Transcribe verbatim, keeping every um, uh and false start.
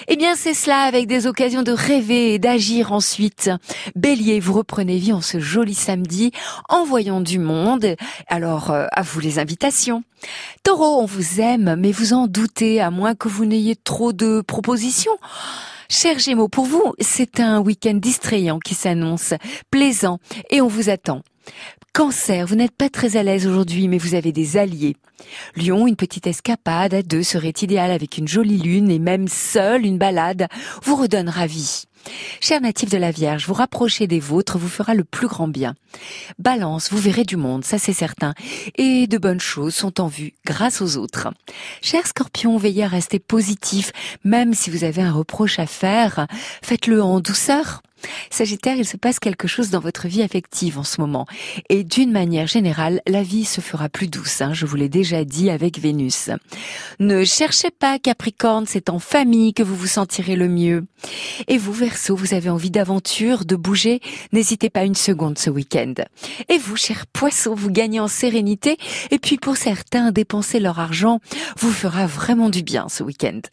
Eh bien, c'est cela, avec des occasions de rêver et d'agir ensuite. Bélier, vous reprenez vie en ce joli samedi, en voyant du monde. Alors, euh, à vous les invitations. Taureau, on vous aime, mais vous en doutez, à moins que vous n'ayez trop de propositions. Chers Gémeaux, pour vous, c'est un week-end distrayant qui s'annonce, plaisant, et on vous attend. Cancer, vous n'êtes pas très à l'aise aujourd'hui, mais vous avez des alliés. Lion, une petite escapade à deux serait idéale avec une jolie lune et même seule une balade vous redonnera vie. Chers natifs de la Vierge, vous rapprocher des vôtres vous fera le plus grand bien. Balance, vous verrez du monde, ça c'est certain, et de bonnes choses sont en vue grâce aux autres. Chers Scorpions, veillez à rester positif, même si vous avez un reproche à faire, faites-le en douceur. Sagittaire, il se passe quelque chose dans votre vie affective en ce moment. Et d'une manière générale, la vie se fera plus douce, hein, je vous l'ai déjà dit avec Vénus. Ne cherchez pas Capricorne, c'est en famille que vous vous sentirez le mieux. Et vous, Verseau, vous avez envie d'aventure, de bouger, n'hésitez pas une seconde ce week-end. Et vous, chers Poissons, vous gagnez en sérénité. Et puis pour certains, dépenser leur argent vous fera vraiment du bien ce week-end.